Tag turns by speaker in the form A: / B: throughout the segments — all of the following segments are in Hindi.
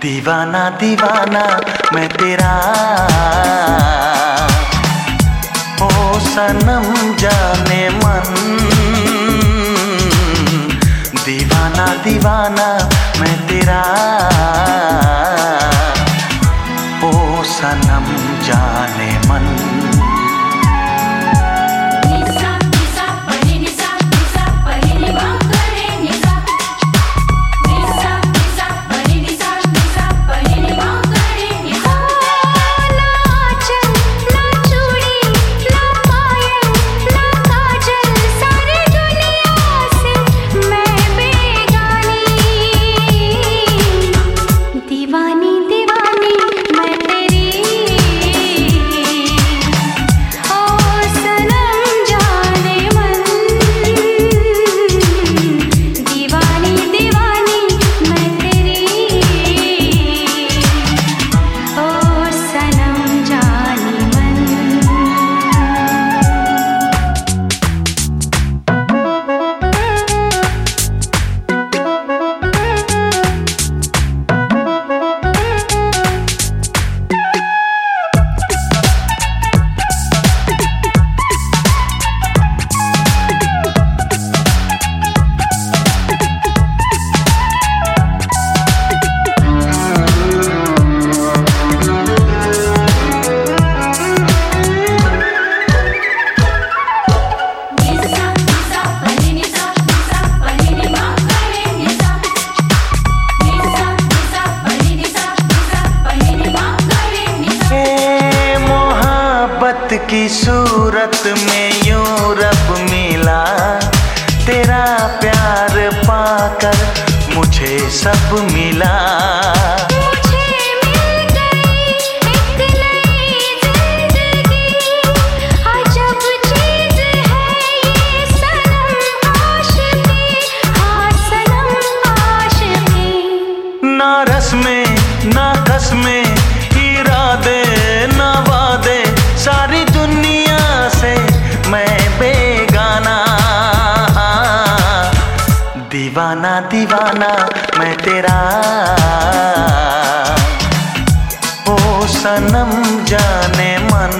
A: दीवाना दीवाना मैं तेरा, ओ सनम जाने मन। दीवाना दीवाना मैं तेरा, ओ सनम जाने मन। की सूरत में यूं रब मिला, तेरा प्यार पाकर मुझे सब मिला। ना रस में ना कस में इरादे ना वादे, सारी दुनिया से मैं बेगाना। दीवाना दीवाना मैं तेरा, ओ सनम जाने मन।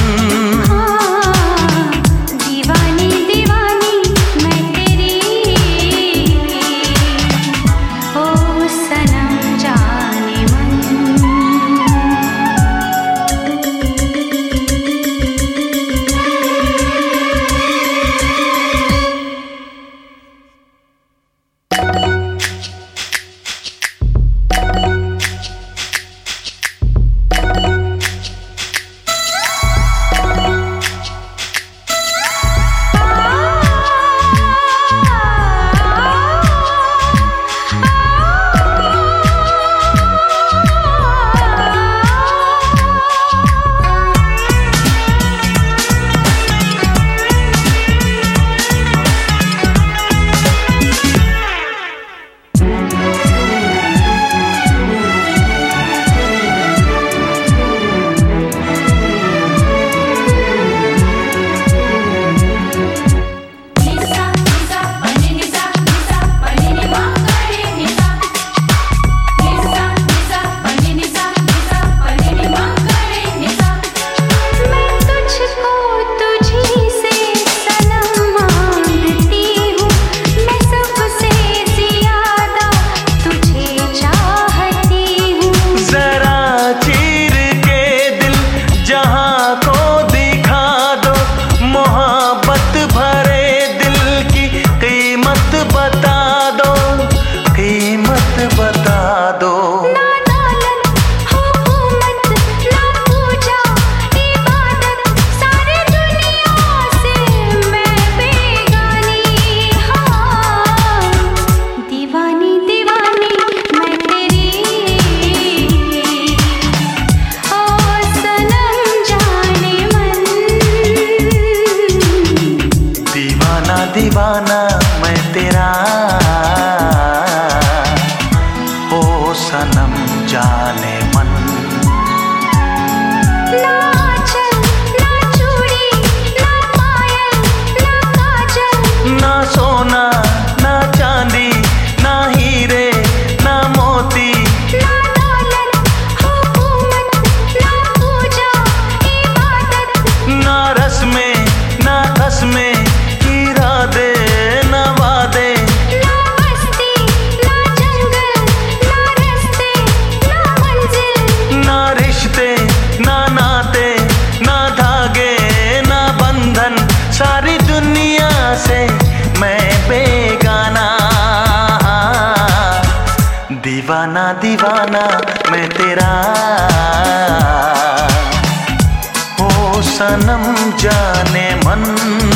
A: दीवाना मैं तेरा, ओ सनम जाने मन।
B: ना आंचल, ना चूड़ी, ना पायल, ना काजल,
A: ना सोना ना चांदी, ना हीरे ना मोती,
B: ना
A: दीवाना मैं तेरा। ओ सनम जाने मन।